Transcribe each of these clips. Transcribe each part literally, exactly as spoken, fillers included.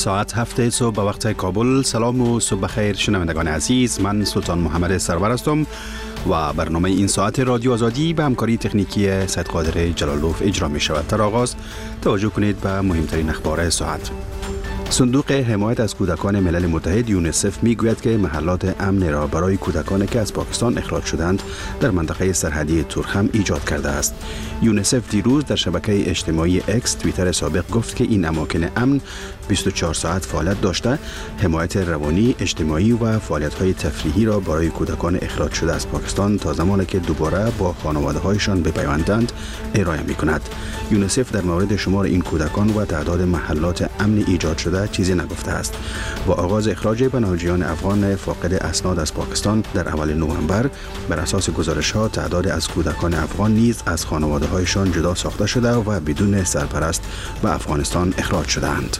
ساعت هفت صبح به وقت کابل. سلام و صبح بخیر شنوندگان عزیز، من سلطان محمد سرور هستم و برنامه این ساعت رادیو آزادی به همکاری تکنیکی سید قادر جلالوف اجرا می شود. در آغاز توجه کنید به مهمترین اخبار ساعت. صندوق حمایت از کودکان ملل متحد یونیسف می گوید که محلات امن را برای کودکان که از پاکستان اخراج شدند در منطقه سرحدی تورخم ایجاد کرده است. یونیسف دیروز در شبکه اجتماعی اکس توییتر سابق گفت که این اماکن امن بیست و چهار ساعت فعالیت داشته، حمایت روانی، اجتماعی و فعالیت‌های تفریحی را برای کودکان اخراج شده از پاکستان تا زمانی که دوباره با خانواده‌هایشان بپیوندند ارائه می‌کند. یونیسف در مورد شمار این کودکان و تعداد محلات امن ایجاد شده چیزی نگفته است. با آغاز اخراج پناهجویان افغان فاقد اسناد از پاکستان در اول نوامبر، بر اساس گزارش‌ها تعداد از کودکان افغان نیز از خانواده‌هایشان جدا ساخته شده و بدون سرپرست به افغانستان اخراج شدند.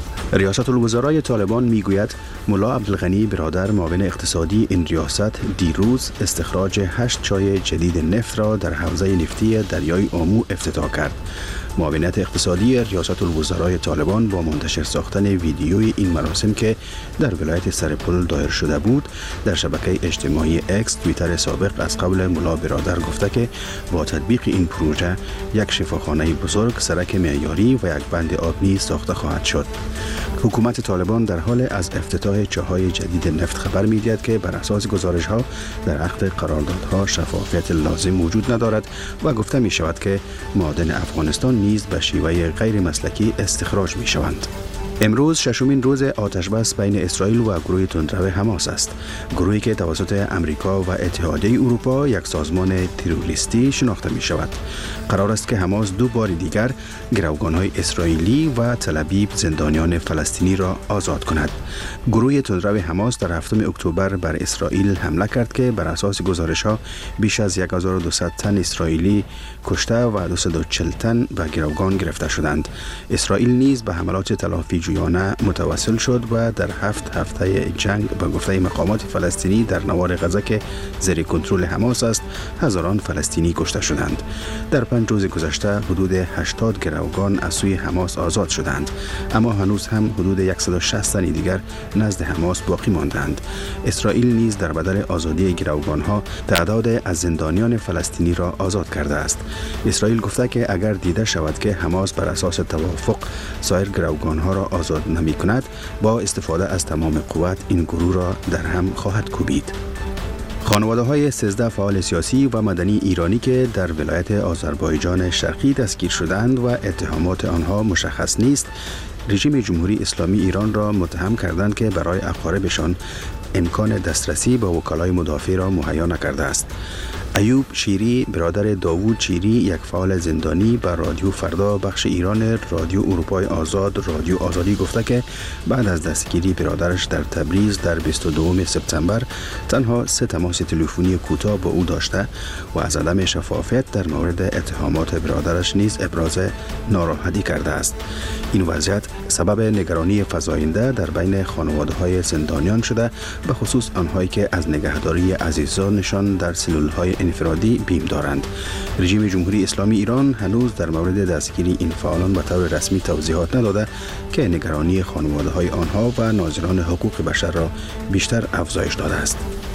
ریاست الوزرای طالبان میگوید ملا عبدالغنی برادر معاون اقتصادی این ریاست دیروز استخراج هشت چای جدید نفت را در حوزه نفتی دریای آمو افتتاح کرد. معاونت اقتصادی ریاست الوزرای طالبان با منتشر ساختن ویدیوی این مراسم که در ولایت سرپل دایر شده بود در شبکه اجتماعی اکس توییتر سابق از قول ملا برادر گفته که با تطبیق این پروژه یک شفاخانه بزرگ، سرک معیاری و یک بند آب نیز ساخته خواهد شد. حکومت طالبان در حال از افتتاح چاهای جدید نفت خبر می‌دهد که بر اساس گزارش‌ها در عقد قراردادها شفافیت لازم وجود ندارد و گفته می‌شود که معادن افغانستان نیز به شیوه غیر مسلکی استخراج می‌شوند. امروز ششمین روز آتش‌بس بین اسرائیل و گروه تندرو حماس است. گروهی که توسط امریکا و اتحادیه اروپا یک سازمان تروریستی شناخته می شود. قرار است که حماس دو بار دیگر گروگان‌های اسرائیلی و تل ابیب زندانیان فلسطینی را آزاد کند. گروه تندرو حماس در هفتم اکتبر بر اسرائیل حمله کرد که بر اساس گزارش‌ها بیش از هزار و دویست تن اسرائیلی کشته و دویست و چهل تن به گروگان گرفته شدند. اسرائیل نیز به حملات تلافی جویانه متوسل شد و در هفت هفته جنگ به گفته مقامات فلسطینی در نوار غزه که زیر کنترل حماس است، هزاران فلسطینی کشته شدند. در پنج روز گذشته حدود هشتاد گروگان از سوی حماس آزاد شدند، اما هنوز هم حدود صد و شصت تن دیگر نزد حماس باقی ماندند. اسرائیل نیز در بدل آزادی گروگان‌ها تعداد از زندانیان فلسطینی را آزاد کرده است. اسرائیل گفته که اگر دیده شود که حماس بر اساس توافق سایر گروگان‌ها را آزاد نمی کند، با استفاده از تمام قوت این گروه را در هم خواهد کوبید. خانواده های سیزده فعال سیاسی و مدنی ایرانی که در ولایت آذربایجان شرقی دستگیر شدند و اتهامات آنها مشخص نیست، رژیم جمهوری اسلامی ایران را متهم کردند که برای اقاربشان امکان دسترسی به وکلای مدافع را مهیا نکرده است. ایوب شیری برادر داوود شیری، یک فعال زندانی، به رادیو فردا بخش ایران رادیو اروپای آزاد رادیو آزادی گفته که بعد از دستگیری برادرش در تبریز در بیست و دوم سپتامبر تنها سه تماس تلفنی کوتاه با او داشته و از عدم شفافیت در مورد اتهامات برادرش نیز ابراز ناراحتی کرده است. این وضعیت سبب نگرانی فزاینده در بین خانواده‌های زندانیان شده، به خصوص آنهایی که از نگهداری عزیزانشان در سلول‌های انفرادی بیم دارند. رژیم جمهوری اسلامی ایران هنوز در مورد دستگیری این فعالان به طور رسمی توضیحات نداده که نگرانی خانواده‌های آنها و ناظران حقوق بشر را بیشتر افزایش داده است.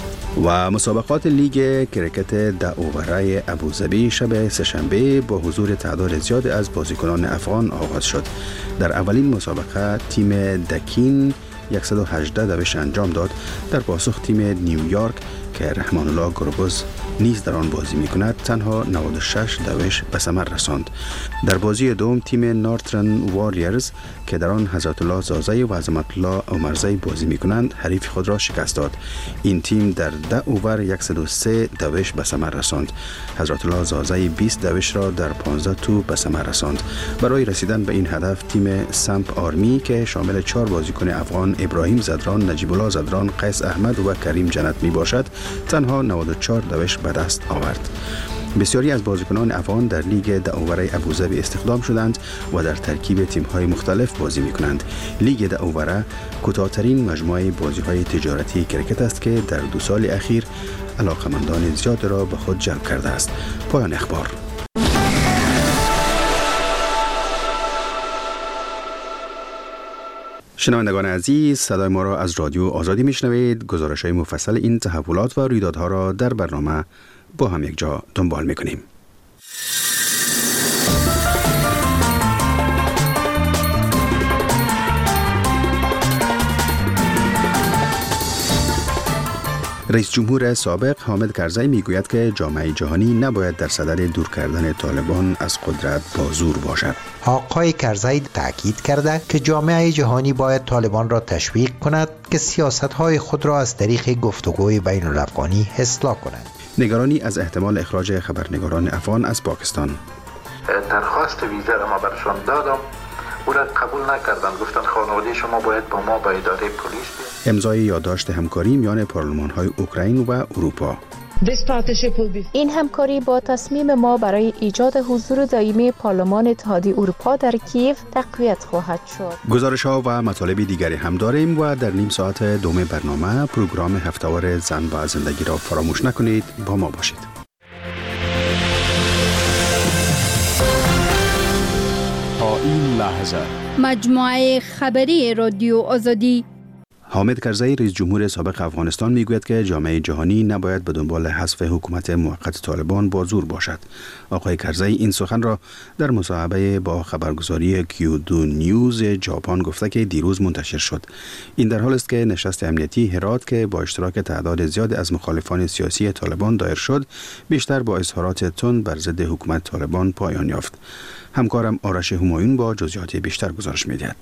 و مسابقات لیگ کرکت داوره ابوظبی شب سه‌شنبه با حضور تعداد زیاد از بازیکنان افغان آغاز شد. در اولین مسابقه تیم دکین صد و هجده دوش انجام داد. در پاسخ تیم نیویورک که رحمان الله گربز نیز در آن بازی می‌کند تنها نود و شش دوش به ثمر رساند. در بازی دوم تیم نورترن واریرز که در آن حضرت الله زازی و عظمت الله عمرزی بازی می‌کنند حریف خود را شکست داد. این تیم در ده اوور صد و سه دوش به ثمر رساند. حضرت الله زازی بیست دوش را در پانزده توپ به ثمر رساند. برای رسیدن به این هدف تیم سمپ آرمی که شامل چهار بازیکن افغان ابراهیم زدران، نجیب الله زدران، قیس احمد و کریم جنت می باشد تنها نود و چهار دوش به دست آورد. بسیاری از بازیکنان افغان در لیگ داوره ابوظبی استخدام شدند و در ترکیب تیم‌های مختلف بازی می‌کنند. لیگ داوره کوتاه‌ترین مجموعه بازی‌های تجارتی کرکت است که در دو سال اخیر علاقه‌مندان زیاد را به خود جلب کرده است. پایان اخبار. شنوندگان عزیز، صدای ما را از رادیو آزادی میشنوید. گزارش‌های مفصل این تحولات و رویدادها را در برنامه با هم یک جا دنبال میکنیم. رئیس جمهور سابق حامد کرزی میگوید که جامعه جهانی نباید در صدد دور کردن طالبان از قدرت با زور باشد. آقای کرزی تاکید کرده که جامعه جهانی باید طالبان را تشویق کند که سیاست‌های خود را از طریق گفتگوی بین الافغانی اصلاح کنند. نگرانی از احتمال اخراج خبرنگاران افغان از پاکستان. درخواست ویزا را ما برشان دادم، او را قبول نکردن، گفتن خانواده شما باید با ما با اداره پلیس بیاید. امضای یادداشت همکاری میان پارلمان‌های اوکراین و اروپا. این همکاری با تصمیم ما برای ایجاد حضور دائمی پارلمان اتحادیه اروپا در کیف تقویت خواهد شد. گزارش‌ها و مطالب دیگری هم داریم و در نیم ساعت دوم برنامه پروگرام هفته‌وار زن و زندگی را فراموش نکنید. با ما باشید. تا این لحظه مجموعه خبری رادیو آزادی. حامد کرزی رئیس جمهور سابق افغانستان میگوید که جامعه جهانی نباید به دنبال حذف حکومت موقت طالبان با زور باشد. آقای کرزی این سخن را در مصاحبه با خبرگزاری کیو دو نیوز ژاپن گفته که دیروز منتشر شد. این در حالی است که نشست امنیتی هرات که با اشتراک تعداد زیاد از مخالفان سیاسی طالبان دایر شد، بیشتر با اظهارات تند بر ضد حکومت طالبان پایان یافت. همکارم آرش همایون با جزئیات بیشتر گزارش می‌دهد.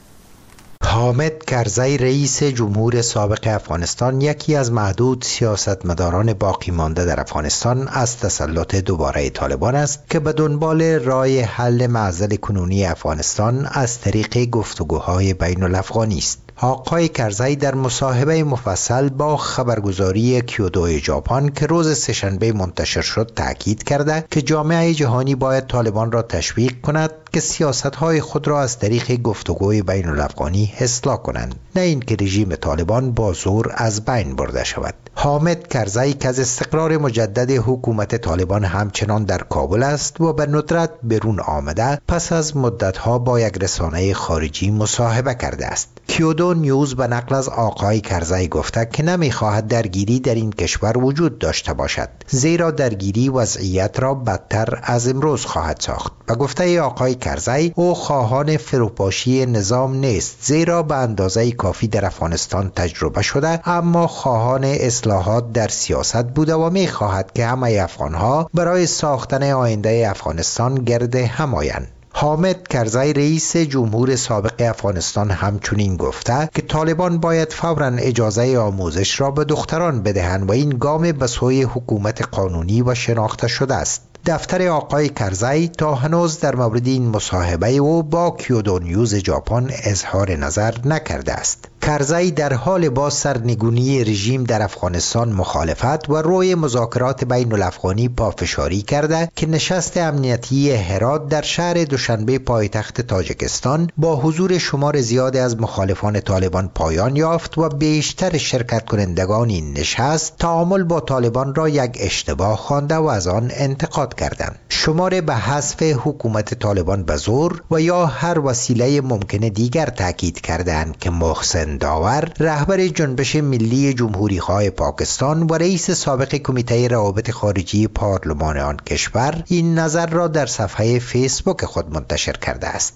حامد کرزی رئیس جمهور سابق افغانستان یکی از معدود سیاستمداران باقی مانده در افغانستان از تسلط دوباره طالبان است که به دنبال راه حل معضل کنونی افغانستان از طریق گفتگوهای بین الافغانی است. آقای کرزی در مصاحبه مفصل با خبرگزاری کیو دو ژاپن که روز سه‌شنبه منتشر شد تاکید کرده که جامعه جهانی باید طالبان را تشویق کند که سیاست‌های خود را از طریق گفتگوی بین الافغانی اصلاح کنند، نه اینکه رژیم طالبان با زور از بین برده شود. حامد کرزی که از استقرار مجدد حکومت طالبان همچنان در کابل است و به ندرت برون آمده، پس از مدت‌ها با یک رسانه خارجی مصاحبه کرده است. کیو دو نیوز به نقل از آقای کرزی گفته که نمی‌خواهد درگیری در این کشور وجود داشته باشد، زیرا درگیری وضعیت را بدتر از امروز خواهد ساخت. به گفته آقای کرزی او خواهان فروپاشی نظام نیست، زیرا به اندازه کافی در افغانستان تجربه شده، اما خواهان اصلاحات در سیاست بوده و می‌خواهد که همه افغان‌ها برای ساختن آینده افغانستان گرد هم آیند. حامد کرزی رئیس جمهور سابق افغانستان همچنین گفته که طالبان باید فوراً اجازه آموزش را به دختران بدهند و این گام به سوی حکومت قانونی و شناخته شده است. دفتر آقای کرزی تا هنوز در مورد این مصاحبه او با کیو دو نیوز ژاپن اظهار نظر نکرده است. کرزی در حال با سرنگونی رژیم در افغانستان مخالفت و روی مذاکرات بین الافغانی پافشاری کرده که نشست امنیتی هرات در شهر دوشنبه پایتخت تاجیکستان با حضور شمار زیادی از مخالفان طالبان پایان یافت و بیشتر شرکت کنندگان این نشست تعامل با طالبان را یک اشتباه خوانده و از آن انتقاد کردند. شمار به حذف حکومت طالبان به زور و یا هر وسیله ممکن دیگر تاکید کردند که محسن داور رهبر جنبش ملی جمهوری خواه پاکستان و رئیس سابق کمیته روابط خارجی پارلمان آن کشور این نظر را در صفحه فیسبوک خود منتشر کرده است.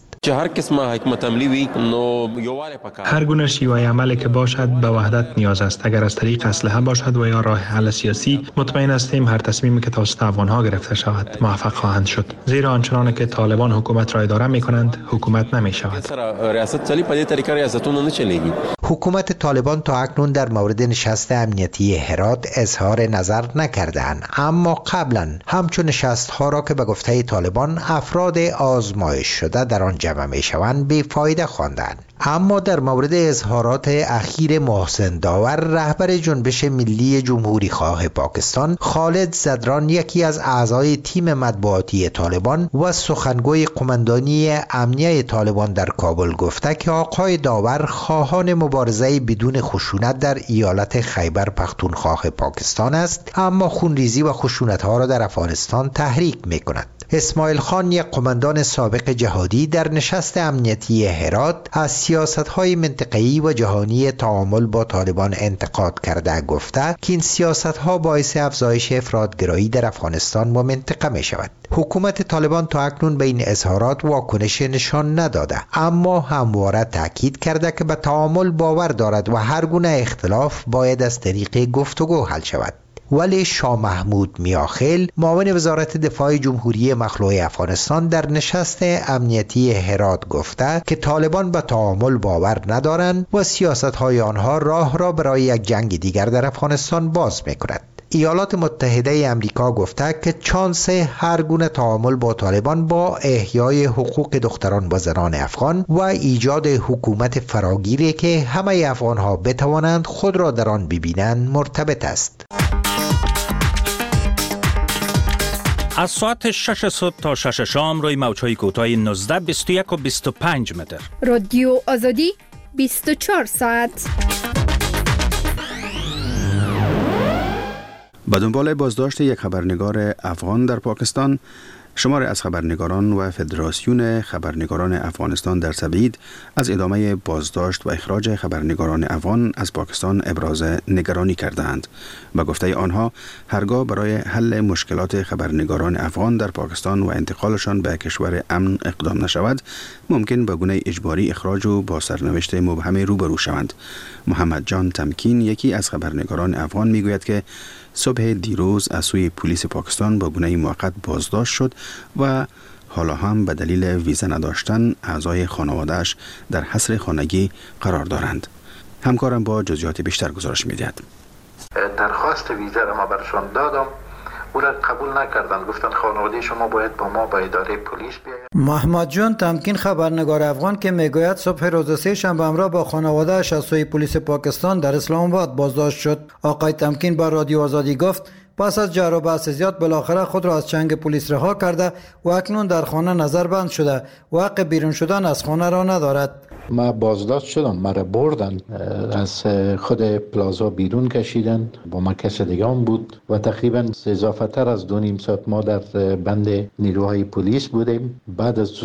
هر گونه شیوه عملی که باشد به وحدت نیاز است. اگر از طریق اسلحه باشد و یا راه حل سیاسی، مطمئن هستیم هر تصمیمی که توسط افغانها گرفته شود موفق خواهند شد، زیرا آنچنان که طالبان حکومت را اداره می کنند حکومت نمی شود. حکومت طالبان تا اکنون در مورد نشست امنیتی هرات اظهار نظر نکردند، اما قبلا همچون نشست ها را که به گفته طالبان افراد آزمایش شده در آن جمع می شوند بیفایده خواندند. اما در مورد اظهارات اخیر محسن داور رهبر جنبش ملی جمهوری خواه پاکستان، خالد زدران یکی از اعضای تیم مطبوعاتی طالبان و سخنگوی قماندانی امنیه طالبان در کابل گفته که آقای داور خواهان مبارزه بدون خشونت در ایالت خیبر پختونخوا پاکستان است، اما خونریزی و خشونت ها را در افغانستان تحریک می کند. اسماعیل خان، یک قماندان سابق جهادی، در نشست امنیتی هرات از سیاست‌های منطقه‌ای و جهانی تعامل با طالبان انتقاد کرده گفته که این سیاست‌ها باعث افزایش افراط‌گرایی در افغانستان و منطقه می‌شود. حکومت طالبان تا اکنون به این اظهارات واکنش نشان نداده، اما همواره تاکید کرده که به تعامل باور دارد و هر گونه اختلاف باید از طریق گفتگو حل شود. ولی شاه محمود میاخیل، معاون وزارت دفاع جمهوری مخلوع افغانستان، در نشست امنیتی هرات گفته که طالبان به تعامل باور ندارند و سیاست‌های آنها راه را برای یک جنگ دیگر در افغانستان باز می‌کند. ایالات متحده امریکا گفته که چانس هر گونه تعامل با طالبان با احیای حقوق دختران و زنان افغان و ایجاد حکومت فراگیری که همه افغان‌ها بتوانند خود را در آن ببینند مرتبط است. از ساعت شش صبح تا شش شام روی موج‌های کوتاه نوزده، بیست و یک و بیست و پنج متر. رادیو آزادی بیست و چهار ساعت. به دنبال بازداشت یک خبرنگار افغان در پاکستان، شماری از خبرنگاران و فدراسیون خبرنگاران افغانستان در تبعید از ادامه بازداشت و اخراج خبرنگاران افغان از پاکستان ابراز نگرانی کردند. به گفته آنها، هرگاه برای حل مشکلات خبرنگاران افغان در پاکستان و انتقالشان به کشور امن اقدام نشود، ممکن به گونه اجباری اخراج و با سرنوشت مبهم روبرو شوند. محمد جان تمکین، یکی از خبرنگاران افغان، میگوید که صبح دیروز از سوی پلیس پاکستان با گونه موقت بازداشت شد و حالا هم به دلیل ویزا نداشتن اعضای خانواده‌اش در حصر خانگی قرار دارند. همکارم با جزئیات بیشتر گزارش می‌دهد. درخواست ویزا را ما برشان دادم، او را قبول نکردند. گفتن خانواده شما باید با ما با اداره پلیس بیاید. محمد جان تمکین، خبرنگار افغان، که میگوید صبح روز سه شنبه همراه با خانواده‌اش از سوی پلیس پاکستان در اسلام آباد بازداشت شد. آقای تمکین به رادیو آزادی گفت پس از جر و بحث زیاد بالاخره خود را از چنگ پلیس رها کرده و اکنون در خانه نظربند شده و حق بیرون شدن از خانه را ندارد. ما بازداشت شدم، مرا بردن، از خود پلازا بیرون کشیدن، با ما کس دیگه هم بود و تقریبا اضافه تر از دو نیم ساعت ما در بند نیروهای پلیس بودیم. بعد از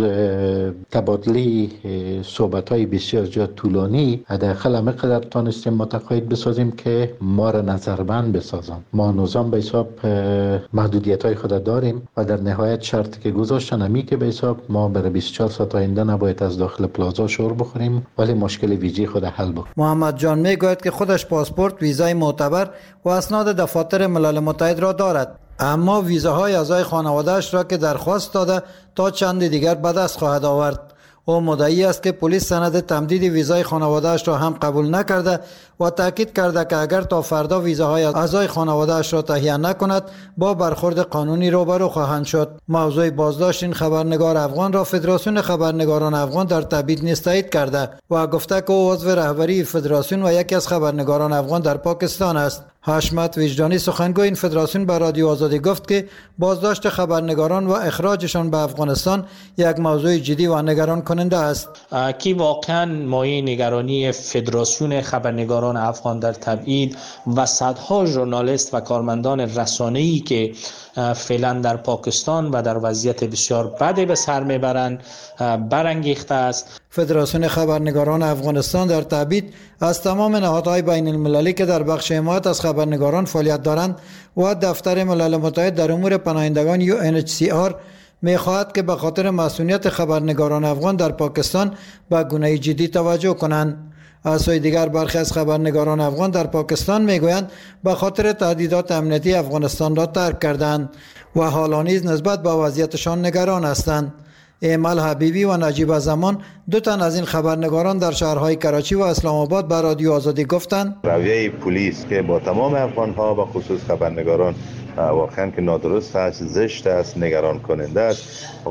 تبادله صحبت های بسیار زیاد طولانی، حداقل همه قدر تانستیم متقاعد بسازیم که ما را نظربند بسازن. ما نظام به حساب محدودیت های خود داریم و در نهایت شرطی که گذاشتن همی که به حساب ما برای بیست و چهار ساعت آینده نباید از داخل پلازا شور بخوریم، ولی مشکل ویزی خود حل بکنیم. محمد جان میگوید که خودش پاسپورت، ویزای معتبر و اسناد دفاتر ملل متحد را دارد، اما ویزاهای اعضای خانواده‌اش را که درخواست داده تا چند دیگر به دست خواهد آورد. او مدعی است که پلیس سند تمدید ویزای خانواده‌اش را هم قبول نکرده و تاکید کرده که اگر تا فردا ویزاهای اعضای خانواده‌اش را تهیه نکند با برخورد قانونی روبرو خواهند شد. موضوع بازداشت این خبرنگار افغان را فدراسیون خبرنگاران افغان در تبعید نیز تایید کرده و گفته که او عضو رهبری فدراسیون و یکی از خبرنگاران افغان در پاکستان است. حشمت وجدانی، سخنگوی این فدراسیون، به رادیو آزادی گفت که بازداشت خبرنگاران و اخراجشان به افغانستان یک موضوع جدی و نگران کننده است. کی واقعا مایه نگرانی فدراسیون خبرنگاران افغان در تبعید و صدها ژورنالیست و کارمندان رسانه‌ای که فعلا در پاکستان و در وضعیت بسیار بدی به سر میبرند برانگیخته است. فدراسیون خبرنگاران افغانستان در تبعید از تمام نهادهای بین المللی که در بخش حمایت از خبرنگاران فعالیت دارند و دفتر ملل متحد در امور پناهندگان یو ان اچ سی آر می‌خواهد که به خاطر مسئولیت خبرنگاران افغان در پاکستان به گونه جدی توجه کنند. از سوی دیگر برخی از خبرنگاران افغان در پاکستان میگویند به خاطر تهدیدات امنیتی افغانستان را ترک کردند و حالا نیز نسبت به وضعیتشان نگران هستند. ایمل حبیبی و نجیب زمان، دو تن از این خبرنگاران در شهرهای کراچی و اسلام آباد به رادیو آزادی گفتند رویه پلیس که با تمام افغان‌ها و خصوص خبرنگاران واقعا که نادرست است، زشت است، نگران کننده است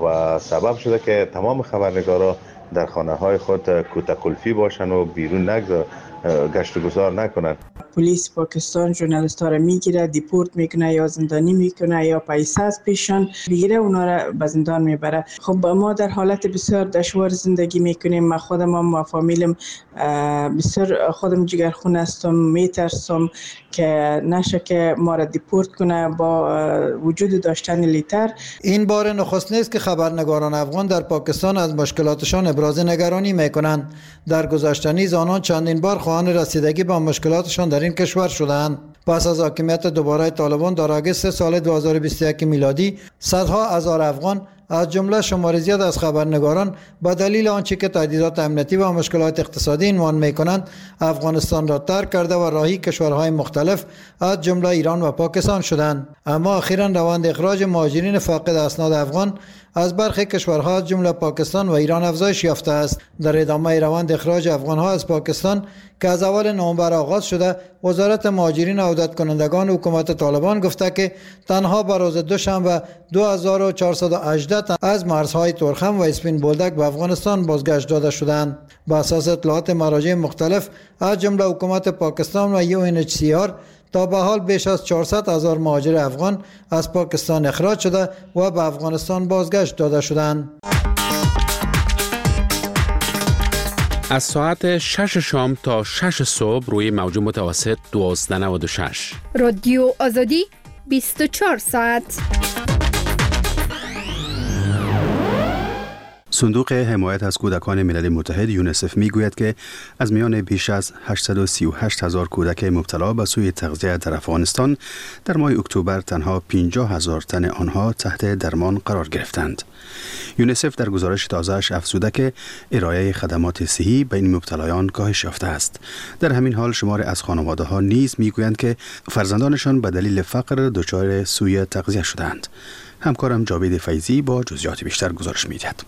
و سبب شده که تمام خبرنگاران در خانه های خود کوته قلفی باشن و بیرون نگذار گشت و گذار نکنند. پلیس پاکستان ژورنالیست ها را میگیره، دیپورت میکنه یا زندانی میکنه یا پیسه از پیشان بگیره اونا را به زندان میبره. خب ما در حالت بسیار دشوار زندگی میکنیم. ما خودم و فامیلم بسیار خودم جگرخون هستم، میترسم که نشه که ما را دیپورت کنه با وجود داشتن لیتر. این بار نخست نیست که خبرنگاران افغان در پاکستان از مشکلاتشان ابراز نگرانی میکنند. در گذشته نیز آنان چندین بار خواهان رسیدگی به مشکلاتشان در این کشور شدند. پس از حاکمیت دوباره طالبان در آگوست سال دو هزار و بیست و یک میلادی صدها هزار افغان از جمله شمار زیاد از خبرنگاران به دلیل آنچه که تهدیدات امنیتی و مشکلات اقتصادی عنوان می‌کنند افغانستان را ترک کرده و راهی کشورهای مختلف از جمله ایران و پاکستان شدند. اما اخیراً روند اخراج مهاجرین فاقد اسناد افغان از برخی کشورها از جمله پاکستان و ایران افزایش یافته است. در ادامه روند اخراج افغانها از پاکستان که از اول نوامبر آغاز شده، وزارت مهاجرین عودت کنندگان حکومت طالبان گفته که تنها به روز دوشنبه دو هزار و چهارصد و هجده تن از مرزهای تورخم و اسپین بولدک به افغانستان بازگشت داده شدند. بر اساس اطلاعات مراجع مختلف از جمله حکومت پاکستان و یو ان اچ سی آر تا به حال بیش از چهارصد هزار مهاجر افغان از پاکستان اخراج شده و به افغانستان بازگشت داده شدند. از ساعت شش شام تا شش صبح روی موج متوسط دوازده و نود و شش. رادیو آزادی بیست و چهار ساعت. صندوق حمایت از کودکان ملل متحد یونیسف میگوید که از میان بیش از هشتصد و سی و هشت هزار کودک مبتلا به سوء تغذیه در افغانستان در ماه اکتبر تنها پنجاه هزار تن آنها تحت درمان قرار گرفتند. یونیسف در گزارش تازه‌اش افزوده که ارائه خدمات صحی به این مبتلایان کاهش یافته است. در همین حال شمار از خانواده‌ها نیز میگویند که فرزندانشان به دلیل فقر دچار سوء تغذیه شدند. همکارم جاوید فیضی با جزئیات بیشتر گزارش می‌دهد.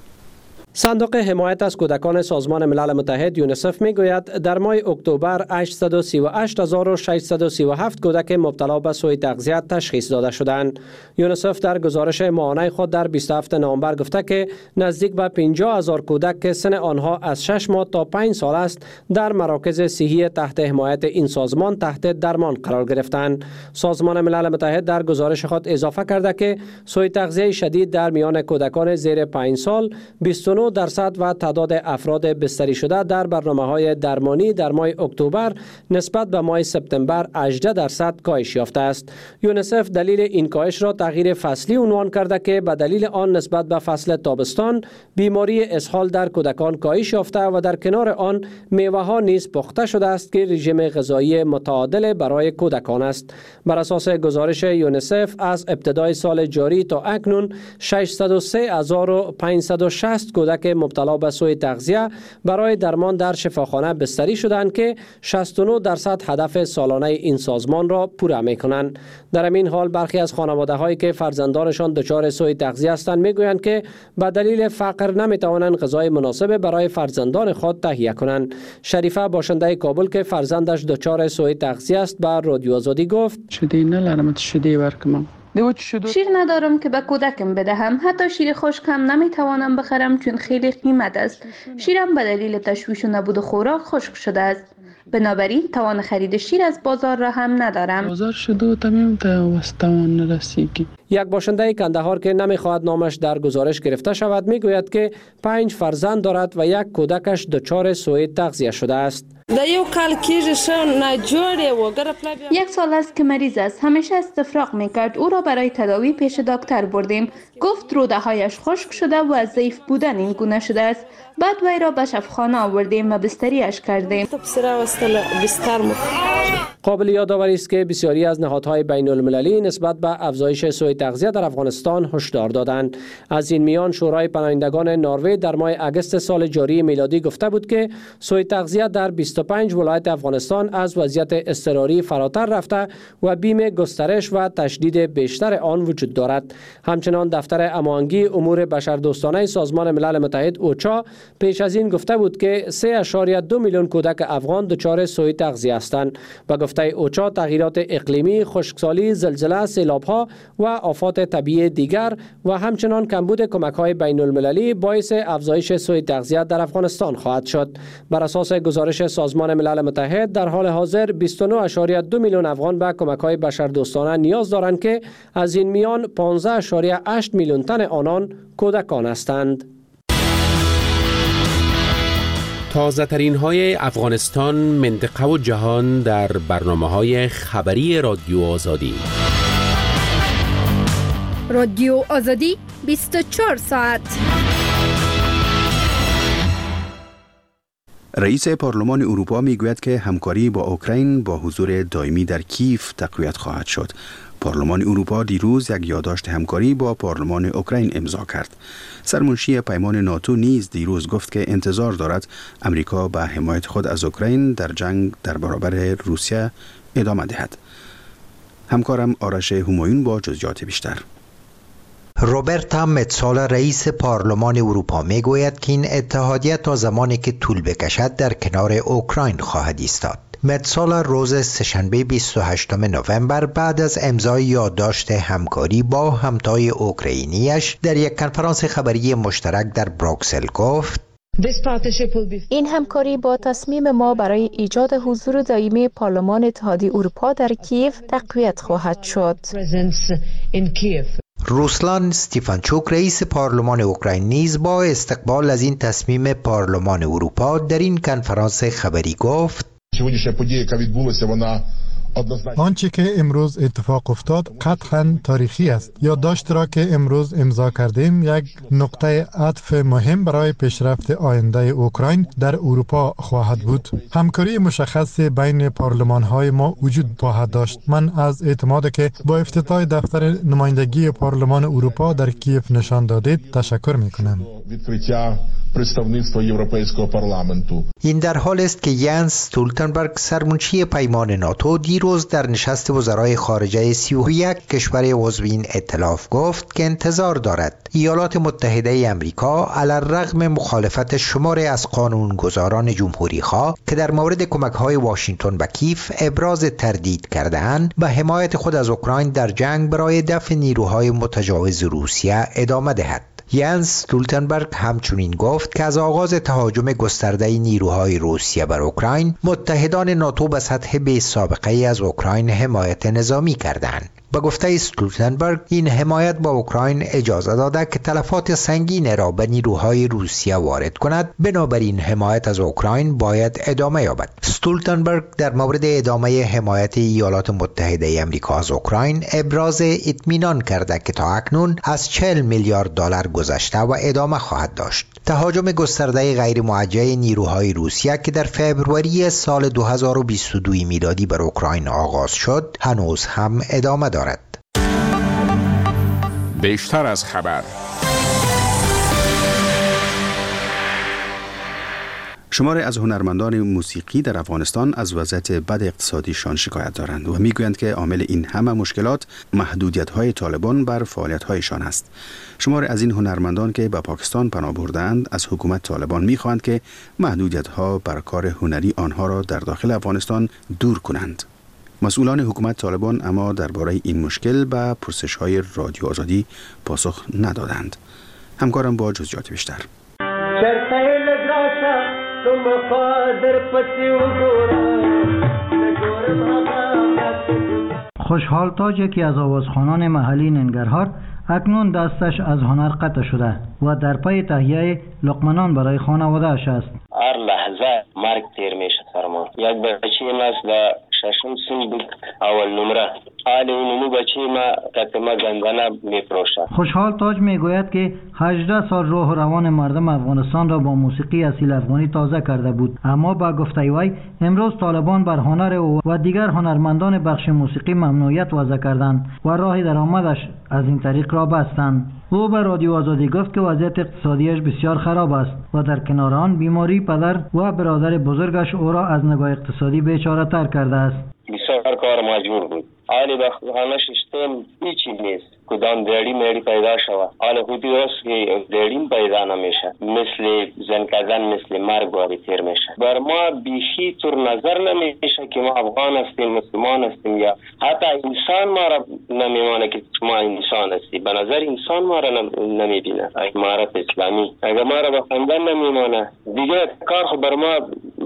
صندوق حمایت از کودکان سازمان ملل متحد یونیسف میگوید در ماه اکتبر هشتصد و سی و هشت هزار و ششصد و سی و هفت کودک مبتلا به سوء تغذیه تشخیص داده شدند. یونیسف در گزارش ماهانه خود در بیست و هفتم نوامبر گفته که نزدیک به پنجاه هزار کودک که سن آنها از شش ماه تا پنج سال است در مراکز صحی تحت حمایت این سازمان تحت درمان قرار گرفتند. سازمان ملل متحد در گزارش خود اضافه کرده که سوء تغذیه شدید در میان کودکان زیر پنج سال بیست و نه درصد و تعداد افراد بستری شده در برنامه‌های درمانی در ماه اکتبر نسبت به ماه سپتامبر هجده درصد کاهش یافته است. یونیسف دلیل این کاهش را تغییر فصلی عنوان کرده که به دلیل آن نسبت به فصل تابستان بیماری اسهال در کودکان کاهش یافته و در کنار آن میوه‌ها نیز پخته شده است که رژیم غذایی متعادل برای کودکان است. بر اساس گزارش یونیسف از ابتدای سال جاری تا اکنون ششصد و سه هزار و پانصد و شصت کودک مبتلا به سوء تغذیه برای درمان در شفاخانه بستری شدند که شصت و نه درصد هدف سالانه این سازمان را پوره می‌کنند. در همین حال برخی از خانواده‌هایی که فرزندانشان دچار سوء تغذیه هستند میگویند که به دلیل فقر نمی‌توانند غذای مناسب برای فرزندان خود تهیه کنند. شریفه باشنده کابل که فرزندش دچار سوء تغذیه است به رادیو آزادی گفت: شیدی نلرم شیدی ورکم. شیر ندارم که به کودکم بدهم. حتی شیر خشک هم نمیتوانم بخرم چون خیلی قیمت است. شیرم به دلیل تشویش و نبود خوراک خشک شده است. بنابراین توان خرید شیر از بازار را هم ندارم. بازار شده تمام تا وستوان نرسیگی. یک باشنده کندهار که نمیخواهد نامش در گزارش گرفته شود میگوید که پنج فرزند دارد و یک کودکش دچار سوء تغذیه شده است. یک سال است که مریض است. همیشه استفراغ میکرد. او را برای تداوی پیش دکتر بردیم. گفت روده هایش خشک شده و ضعیف بودن این گونه شده است. بعد وی را به شفاخانه آوردیم و بستریش کردیم. قابل یادآوری است که بسیاری از نهادهای بین المللی نسبت به افزایش سوء تغذیه در افغانستان هشدار دادند. از این میان شورای پناهندگان نروژ در ماه اگست سال جاری میلادی گفته بود که سوء تغذیه در بیست و پنج ولایت افغانستان از وضعیت اضطراری فراتر رفته و بیم گسترش و تشدید بیشتر آن وجود دارد. همچنان دفتر امانگی امور بشردوستانه سازمان ملل متحد اوچا پیش از این گفته بود که سه اشاریه دو میلیون کودک افغان دچار سوء تغذیه هستند. با گفته اوچا تغییرات اقلیمی، خشکسالی، زلزله، سیلاب‌ها و آفات طبیعی دیگر و همچنان کمبود کمک‌های بین المللی باعث افزایش سوء تغذیه در افغانستان خواهد شد. بر اساس گزارش سازمان سازمان ملل متحد در حال حاضر بیست و نه ممیز دو میلیون افغان به کمک‌های بشردوستانه نیاز دارند که از این میان پانزده ممیز هشت میلیون تن آنان کودکان هستند. تازه ترین های افغانستان، منطقه و جهان در برنامه های خبری رادیو آزادی. رادیو آزادی بیست و چهار ساعت. رئیس پارلمان اروپا میگوید که همکاری با اوکراین با حضور دائمی در کیف تقویت خواهد شد. پارلمان اروپا دیروز یک یادداشت همکاری با پارلمان اوکراین امضا کرد. سرمنشی پیمان ناتو نیز دیروز گفت که انتظار دارد امریکا به حمایت خود از اوکراین در جنگ در برابر روسیه ادامه دهد. همکارم آرش همایون با جزئیات بیشتر. روبرتا متسولا رئیس پارلمان اروپا میگوید که این اتحادیه تا زمانی که طول بکشد در کنار اوکراین خواهد ایستاد. متسولا روز سه‌شنبه بیست و هشتم نوامبر بعد از امضای یادداشت همکاری با همتای اوکراینیش در یک کنفرانس خبری مشترک در بروکسل گفت: این همکاری با تصمیم ما برای ایجاد حضور دائمی پارلمان اتحادیه اروپا در کیف تقویت خواهد شد. روسلان استیفانچوک رئیس پارلمان اوکراین نیز با استقبال از این تصمیم پارلمان اروپا در این کنفرانس خبری گفت: آنچه که امروز اتفاق افتاد قطعاً تاریخی است. یادداشت را که امروز امضا کردیم یک نقطه عطف مهم برای پیشرفت آینده اوکراین در اروپا خواهد بود. همکاری مشخص بین پارلمان‌های ما وجود خواهد داشت. من از اعتماد که با افتتاح دفتر نمایندگی پارلمان اروپا در کیف نشان دادید تشکر می‌کنم. این در حال است که ینس استولتنبرگ سرمنشی پیمان ناتو دیروز در نشست وزرای خارجه سی و یک کشور عضو این ائتلاف گفت که انتظار دارد ایالات متحده آمریکا علی‌الرغم مخالفت شماری از قانونگذاران جمهوری‌خواه که در مورد کمک‌های واشنگتن به کیف ابراز تردید کرده‌اند به حمایت خود از اوکراین در جنگ برای دفع نیروهای متجاوز روسیه ادامه دهد. ینس استولتنبرگ همچنین گفت که از آغاز تهاجم گسترده نیروهای روسیه بر اوکراین متحدان ناتو به سطح بی سابقه از اوکراین حمایت نظامی کردند. با گفته استولتنبرگ این حمایت با اوکراین اجازه داده که تلفات سنگین را به نیروهای روسیه وارد کند، بنابراین حمایت از اوکراین باید ادامه یابد. استولتنبرگ در مورد ادامه حمایت ایالات متحده آمریکا از اوکراین ابراز اطمینان کرده که تا اکنون از چهل میلیارد دلار گذشته و ادامه خواهد داشت. تهاجم گسترده غیر موجه نیروهای روسیه که در فبروری سال دو هزار و بیست و دو میلادی بر اوکراین آغاز شد هنوز هم ادامه دارد. بیشتر از خبر. شماری از هنرمندان موسیقی در افغانستان از وضعیت بد اقتصادیشان شکایت دارند و میگویند که عامل این همه مشکلات محدودیت‌های طالبان بر فعالیت‌هایشان است. شماری از این هنرمندان که به پاکستان پناه برده‌اند از حکومت طالبان می‌خواهند که محدودیت‌ها بر کار هنری آنها را در داخل افغانستان دور کنند. مسئولان حکومت طالبان اما درباره این مشکل به پرسش‌های رادیو آزادی پاسخ ندادند. همکارم با جزئیات بیشتر. خوشحال تاج یکی از آوازخوانان محلی ننگرهار اکنون دستش از هنر قطع شده و در پای تهیه لقمنان برای خانواده‌اش است. هر لحظه مرگ تیر میشه فرمان. یک بچه مثل ششم سن بود اول نمره حال اونمو بچه ما کتما گندانه میفروشه. خوشحال تاج میگوید که هجده سال روح و روان مردم افغانستان را با موسیقی اصیل افغانی تازه کرده بود، اما با گفته وی امروز طالبان بر هنر او و دیگر هنرمندان بخش موسیقی ممنوعیت وضع کردند و راه درآمدش از این طریق را بستند. او به رادیو آزادی گفت که وضعیت اقتصادیش بسیار خراب است و در کنار آن بیماری پدر و برادر بزرگش او را از نگاه اقتصادی بیچاره تر کرده است. بسیار کار مجبور بود. حالی به خانه ششتم هیچی نیست. کدام دیری میری پیدا شود. حالا خودی راست که دیریم پیدا نمیشه. مثل زن کردن مثل مرگ واری تیر میشه. بر ما بیشی طور نظر نمیشه که ما افغان هستیم، مسلمان هستیم یا حتی انسان ما را نمیمانه که ما انسان هستیم. به نظر انسان ما را نمیبینه. امارت اسلامی. اگر ما را به خواندن نمیمانه دیگه کار خود بر ما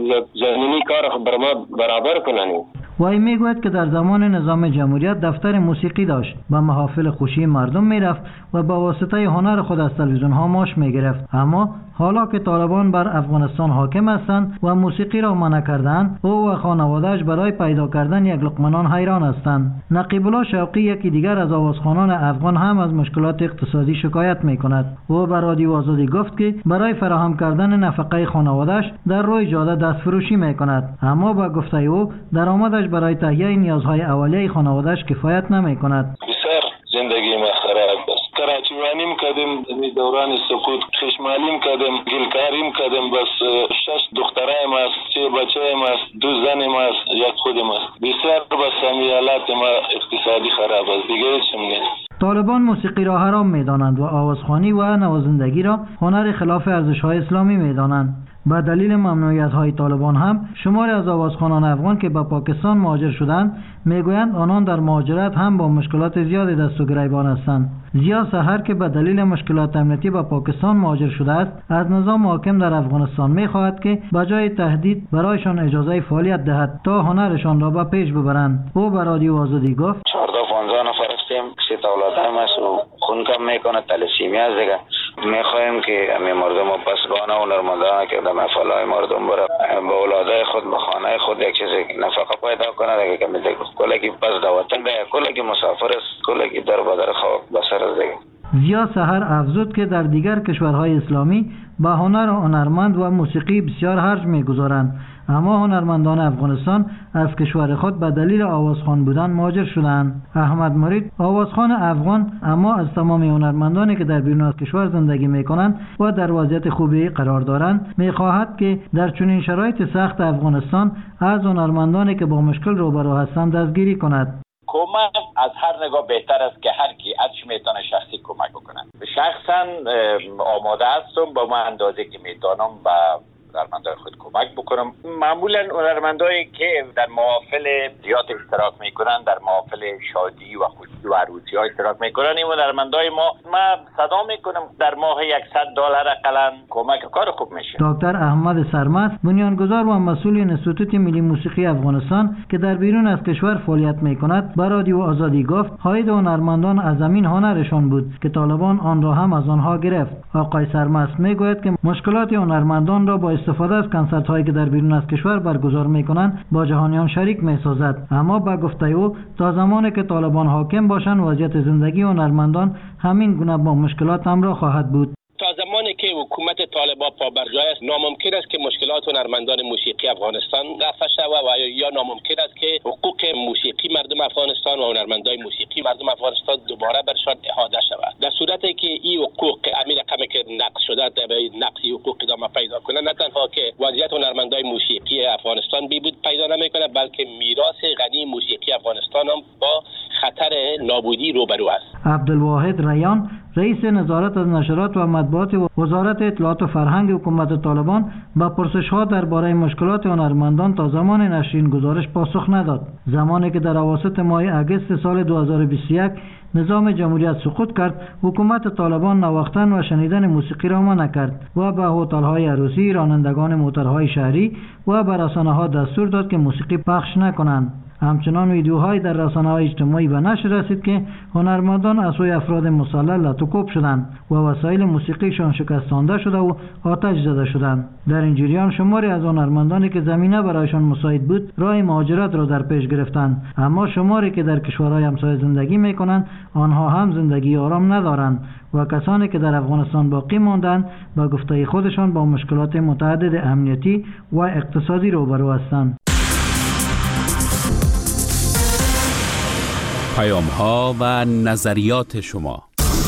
زمینی کار بر ما برابر کنن. وی میگوید که در زمان نظام جمهوریت دفتر موسیقی داشت، به محافل خوشی مردم میرفت و با واسطه هنر خود از تلویزیون ها معاش میگرفت. اما حالا که طالبان بر افغانستان حاکم هستند و موسیقی را منع کردند، او و خانواده‌اش برای پیدا کردن یک لقمه نان حیران هستند. نقیب الله شوقی یکی دیگر از آوازخوانان افغان هم از مشکلات اقتصادی شکایت میکند. او به رادیو آزادی گفت که برای فراهم کردن نفقه خانواده‌اش در روی جاده دست فروشی میکند، اما با گفته او درآمدش برای تهیه نیازهای اولیه خانواده‌اش کفایت نمیکند. بسیار زندگی ما خراب است. کراچیوانیم کردیم، دوران سکوت خشمالیم کردیم، گلکاریم کردیم، بس شش دخترایم است، سه بچه‌ایم است، دو زنیم است، یک خودم است. بسیار بس حالات ما اقتصادی خراب است. دیگه چیم نیست. طالبان موسیقی را حرام می‌دانند و آوازخوانی و نوازندگی را هنر خلاف ارزش‌های اسلامی می‌دانند. به دلیل ممنوعیت‌های طالبان هم شماری از آوازخوانان افغان که به پاکستان مهاجر شدند میگویند آنان در مهاجرت هم با مشکلات زیادی دست و گریبان هستند. زیا سحر که به دلیل مشکلات امنیتی به پاکستان مهاجر شده است، از نظام حاکم در افغانستان می‌خواهد که بجای تهدید برایشان اجازه فعالیت دهد تا هنرشان را به پیش ببرند. او به رادیو آزادی گفت: چهارده پانزده نفر هستیم، سه تا اولادم است و خون کم میکنه، تلسیمی است دیگه. میخواهیم که همه مردم و پسگانه و نرمندانه که در مفعلهای مردم بره به اولادای خود به خانه خود یک چیز نفقه پیدا کنه دیگه، که میده کلا که پس دا وطن دیگه، کلا که مسافر است، کلا که در بدر خواهد بسر است دیگه. زیا سحر افزود که در دیگر کشورهای اسلامی به هنر و هنرمند و موسیقی بسیار خرج میگذارند، اما هنرمندان افغانستان از کشور خود به دلیل آوازخوان بودن مهاجر شدند. احمد مرید آوازخوان افغان اما از تمام هنرمندانی که در بیرون از کشور زندگی میکنند و در وضعیت خوبی قرار دارند میخواهد که در چنین شرایط سخت افغانستان از هنرمندانی که با مشکل روبرو هستند دستگیری کند. کمک از هر نگاه بهتر است که هر کی ازش میتونه شخصی کمک بکنه. شخصا آماده هستم با من اندازه که میتونم با هنرمندای خود کمک بکنم. معمولا هنرمندایی که در محافل زیاد اشتراک میکنن، در محافل شادی و خوشی و عروسی ها اشتراک میکنن، این هنرمندای ما ما صدا میکنم در ماه صد دلار اقلا کمک کار خوب میشه. دکتر احمد سرمست بنیانگذار و مسئول انستیتوت ملی موسیقی افغانستان که در بیرون از کشور فعالیت میکند به رادیو آزادی گفت حاید هنرمندان از زمین هنرشان بود که طالبان آن را هم از آنها گرفت. آقای سرمست میگوید که مشکلات هنرمندان را با استفاده از کنسرت هایی که در بیرون از کشور برگزار میکنند با جهانیان شریک میسازد، اما با گفته او تا زمانی که طالبان حاکم باشند وضعیت زندگی هنرمندان همین گونه با مشکلات همراه خواهد بود. تا زمانی که حکومت طالبان پابرجای است ناممکن است که مشکلات هنرمندان موسیقی افغانستان رفع شود و یا ناممکن است که حقوق موسیقی مردم افغانستان و هنرمندان موسیقی مردم افغانستان دوباره برشان احاطه شود. در صورتی که این حقوق امیر رقمی که نقض شده به نقضی حقوق ادامه پیدا کنه، نه تنها که وضعیت هنرمندان موسیقی افغانستان بیبود پیدا نمیکنه، بلکه میراث غنی موسیقی افغانستان هم با خطر نابودی روبرو است. عبدالواحد ریان رئیس نظارت از نشرات و مطبوعات و وزارت اطلاعات و فرهنگ حکومت طالبان با پرسش‌ها درباره مشکلات هنرمندان تا زمان نشر این گزارش پاسخ نداد. زمانی که در اواسط ماه اگست سال دو هزار و بیست و یک نظام جمهوریت سقوط کرد، حکومت طالبان نواختن و شنیدن موسیقی را منع کرد و به هتل‌های عروسی، رانندگان موترهای شهری و به رسانه‌ها دستور داد که موسیقی پخش نکنند. همچنان ویدیوهایی در رسانه‌های اجتماعی به نشر رسید که هنرمندان از سوی افراد مسلح لطوکوب شدند و وسایل موسیقیشان شکستانده شده و آتش زده شدند. در این جریان شماری از هنرمندانی که زمینه برایشان مساعد بود راه مهاجرت را در پیش گرفتند، اما شماری که در کشورهای همسایه زندگی می‌کنند آنها هم زندگی آرام ندارند و کسانی که در افغانستان باقی ماندند با گفته خودشان با مشکلات متعدد امنیتی و اقتصادی روبرو هستند. پیام ها و نظریات شما.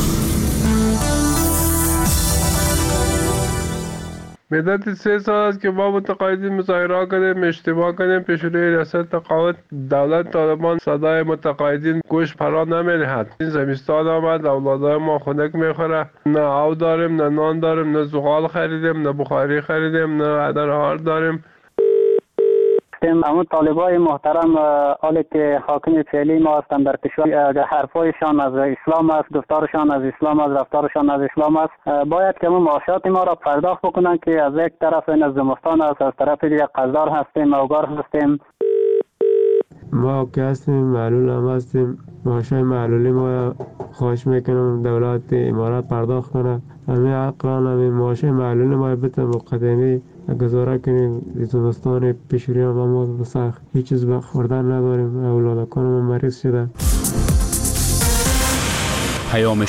مدت سه سال است که ما متقاعدین مظاهره کردیم، اجتماع کردیم پیش روی ریاست تقاعد. دولت طالبان صدای متقاعدین گوش فرا نمی‌دهد. این زمستان آمد، اولادای ما خنک میخوره، نه آب داریم، نه نان داریم، نه زغال خریدیم، نه بخاری خریدیم، نه عدرهار داریم. هستیم. اما طالبای محترم حالی که حاکم فعلی ما هستند در کشور، حرفایشان از اسلام است، گفتارشان از اسلام است، رفتارشان از اسلام است، باید که معاشات ما را پرداخت بکنند که از یک طرف این از زمستان است، از طرف دیگر قزدار هستیم، اوگار هستیم. ما که هستیم معلول هم هستیم، معاشای معلولی ما خواهش میکنم دولت امارات پرداخت کنه. همین اقلان همین معاشای معلولی ما بته مقدمی گزاره کنیم. زمستان پیشوری هم ما بسخت هیچ چیز به خوردن نداریم، اولادکان ما مریض شده. پیام